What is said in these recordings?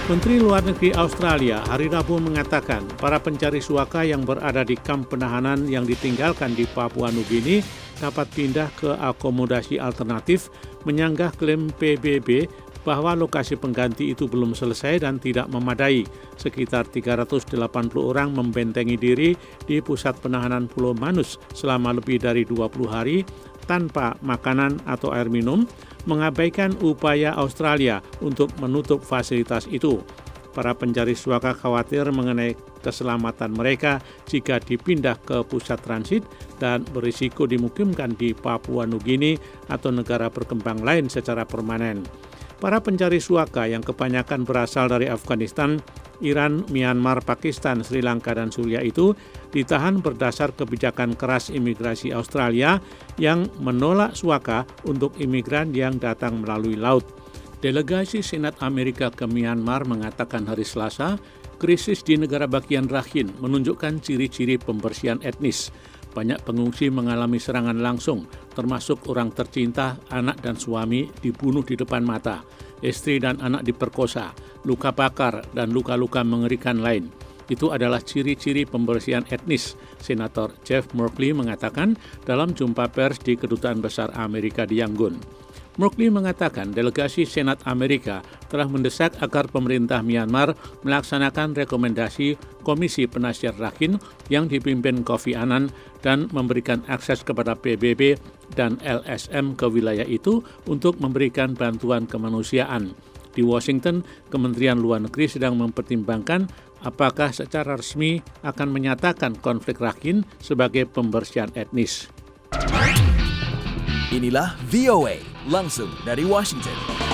Menteri Luar Negeri Australia hari Rabu mengatakan para pencari suaka yang berada di kamp penahanan yang ditinggalkan di Papua Nugini dapat pindah ke akomodasi alternatif, menyanggah klaim PBB bahwa lokasi pengganti itu belum selesai dan tidak memadai. Sekitar 380 orang membentengi diri di pusat penahanan Pulau Manus selama lebih dari 20 hari tanpa makanan atau air minum, mengabaikan upaya Australia untuk menutup fasilitas itu. Para pencari suaka khawatir mengenai keselamatan mereka jika dipindah ke pusat transit dan berisiko dimukimkan di Papua Nugini atau negara berkembang lain secara permanen. Para pencari suaka yang kebanyakan berasal dari Afghanistan, Iran, Myanmar, Pakistan, Sri Lanka, dan Suriah itu ditahan berdasar kebijakan keras imigrasi Australia yang menolak suaka untuk imigran yang datang melalui laut. Delegasi Senat Amerika ke Myanmar mengatakan hari Selasa, krisis di negara bagian Rakhine menunjukkan ciri-ciri pembersihan etnis. Banyak pengungsi mengalami serangan langsung, termasuk orang tercinta, anak dan suami dibunuh di depan mata, istri dan anak diperkosa, luka bakar, dan luka-luka mengerikan lain. Itu adalah ciri-ciri pembersihan etnis, Senator Jeff Merkley mengatakan dalam jumpa pers di Kedutaan Besar Amerika di Yangon. Merkley mengatakan delegasi Senat Amerika telah mendesak agar pemerintah Myanmar melaksanakan rekomendasi Komisi Penasihat Rakhine yang dipimpin Kofi Annan dan memberikan akses kepada PBB dan LSM ke wilayah itu untuk memberikan bantuan kemanusiaan. Di Washington, Kementerian Luar Negeri sedang mempertimbangkan apakah secara resmi akan menyatakan konflik Rakhine sebagai pembersihan etnis. Inilah VOA, langsung dari Washington.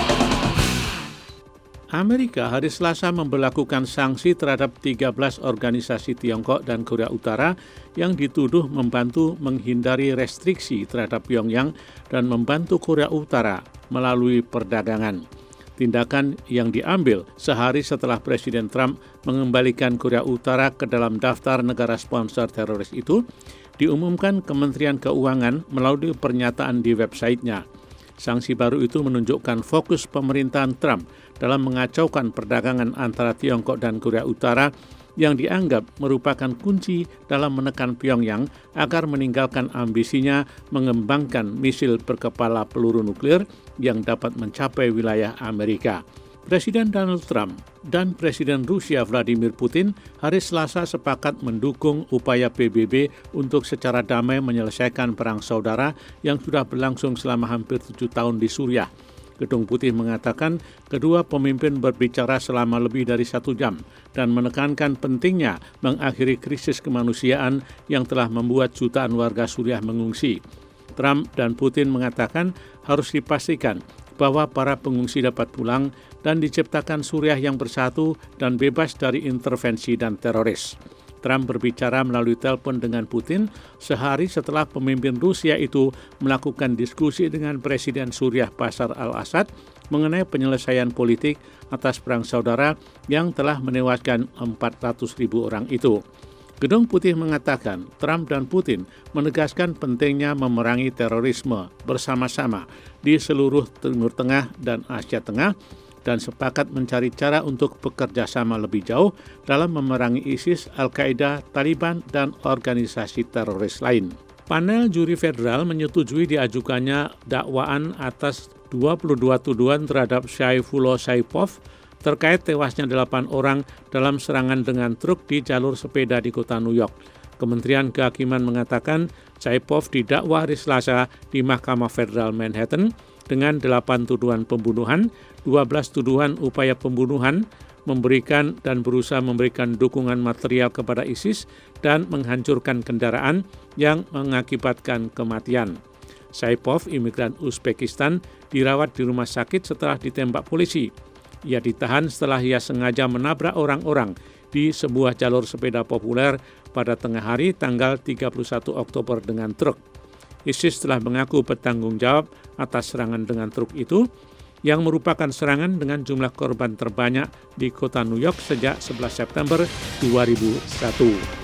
Amerika hari Selasa memberlakukan sanksi terhadap 13 organisasi Tiongkok dan Korea Utara yang dituduh membantu menghindari restriksi terhadap Pyongyang dan membantu Korea Utara melalui perdagangan. Tindakan yang diambil sehari setelah Presiden Trump mengembalikan Korea Utara ke dalam daftar negara sponsor teroris itu, diumumkan Kementerian Keuangan melalui pernyataan di websitenya. Sanksi baru itu menunjukkan fokus pemerintahan Trump dalam mengacaukan perdagangan antara Tiongkok dan Korea Utara yang dianggap merupakan kunci dalam menekan Pyongyang agar meninggalkan ambisinya mengembangkan misil berkepala peluru nuklir yang dapat mencapai wilayah Amerika. Presiden Donald Trump dan Presiden Rusia Vladimir Putin hari Selasa sepakat mendukung upaya PBB untuk secara damai menyelesaikan perang saudara yang sudah berlangsung selama hampir 7 tahun di Suriah. Gedung Putih mengatakan kedua pemimpin berbicara selama lebih dari 1 jam dan menekankan pentingnya mengakhiri krisis kemanusiaan yang telah membuat jutaan warga Suriah mengungsi. Trump dan Putin mengatakan harus dipastikan bahwa para pengungsi dapat pulang dan diciptakan Suriah yang bersatu dan bebas dari intervensi dan teroris. Trump berbicara melalui telepon dengan Putin sehari setelah pemimpin Rusia itu melakukan diskusi dengan Presiden Suriah Bashar al-Assad mengenai penyelesaian politik atas perang saudara yang telah menewaskan 400.000 orang itu. Gedung Putih mengatakan Trump dan Putin menegaskan pentingnya memerangi terorisme bersama-sama di seluruh Timur Tengah dan Asia Tengah dan sepakat mencari cara untuk bekerja sama lebih jauh dalam memerangi ISIS, Al-Qaeda, Taliban, dan organisasi teroris lain. Panel juri federal menyetujui diajukannya dakwaan atas 22 tuduhan terhadap Saifullah Saipov terkait tewasnya 8 orang dalam serangan dengan truk di jalur sepeda di kota New York. Kementerian Kehakiman mengatakan Saipov didakwa hari Selasa di Mahkamah Federal Manhattan dengan 8 tuduhan pembunuhan, 12 tuduhan upaya pembunuhan, memberikan dan berusaha memberikan dukungan material kepada ISIS, dan menghancurkan kendaraan yang mengakibatkan kematian. Saipov, imigran Uzbekistan, dirawat di rumah sakit setelah ditembak polisi. Ia ditahan setelah ia sengaja menabrak orang-orang di sebuah jalur sepeda populer pada tengah hari tanggal 31 Oktober dengan truk. ISIS telah mengaku bertanggung jawab atas serangan dengan truk itu, yang merupakan serangan dengan jumlah korban terbanyak di kota New York sejak 11 September 2001.